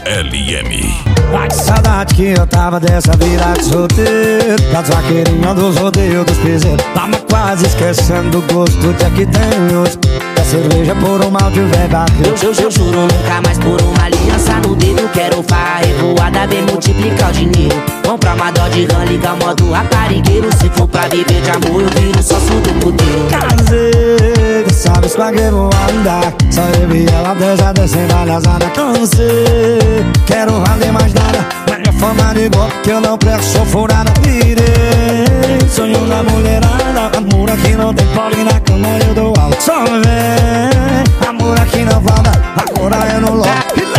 LM. Ai, que saudade que eu tava dessa vida de solteiro, das vaqueirinhas, dos rodeios, dos piseiros. Tava quase esquecendo do gosto de Jack Daniels, da cerveja por um mal de barril. Eu juro nunca mais por uma aliança no dedo. Quero farra revoada, bem multiplicar o dinheiro. Comprar uma dó de rã, ligar o modo raparigueiro. Se for pra viver de amor, eu viro sócio do puteiro. Casei, sabes pra que vou andar? Só eu e ela descendo a alhazada. Cansei, quero valer mais nada. Melhor fama de golpe que eu não presto, sou furada. Virei, sonho da mulherada. Amor aqui não tem pole, na cama eu dou aula. Só vem, amor aqui não falta. Agora eu não logo.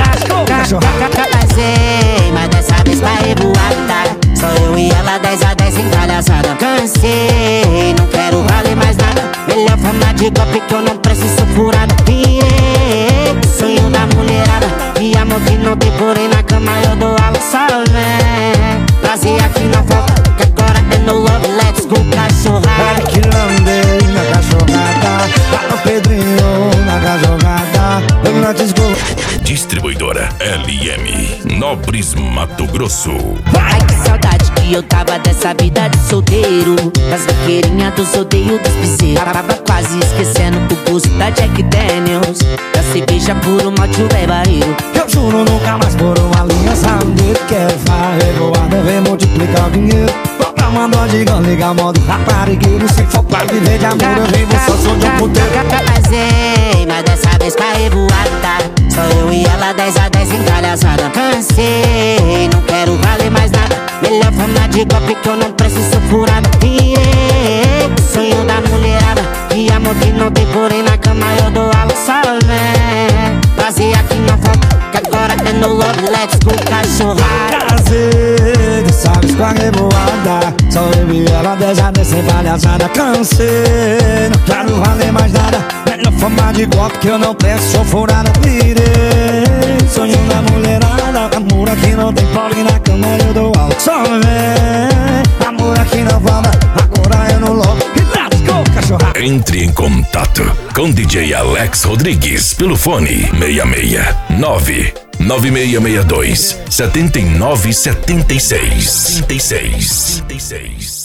Casei, mas dessa vez pra revoada. Só eu e ela 10 a 10 em palhaçada. Cansei, não quero valer mais nada. Melhor fama de golpe que eu não preciso furada. Virei, sonho da mulherada. E amor que não tem porém, na cama eu dou aula. Só vem, prazer aqui não falta. Que agora é no love, let's go cachorrada. Ai que lambei na cachorrada. Lá no Pedrinho, na cachorrada. Eu não te escolho. Distribuidora LM, Nobres, Mato Grosso. Ai que saudade que eu tava dessa vida de solteiro, das vaqueirinhas, dos rodeios, dos piseiros. Tava quase esquecendo do gosto da Jack Daniels, da cerveja por um malte barreiro. Eu juro nunca mais por uma aliança no dedo. Quero farra revoada, vem multiplicar o dinheiro. Comprar uma dó de gão, ligar o modo raparigueiro. Se for pra viver de amor, eu vivo só sou de puteiro. Casei, mas dessa vez pra revoada. Só eu e ela 10 a 10 em palhaçada. Cansei, não quero valer mais nada. Melhor fama de golpe que eu não preciso furada. Virei, sonho da mulherada. E amor que não tem porém, na cama eu dou aula. Só vem, prazer aqui não falta. Que agora é no love, let's go cachorrada. Casei, sabes com a revoada. Só eu e ela 10 a 10 sem palhaçada. Cansei, não quero valer mais nada. Melhor fama de golpe que eu não presto, sou furada. Virei, sonho da mulherada. Amor aqui não tem pole, na cama eu dou aula. Só vem, amor aqui não falta. Agora eu não logo. Let's go, cachorrada. Entre em contato com DJ Alex Rodrigues pelo fone 669 9662 7976.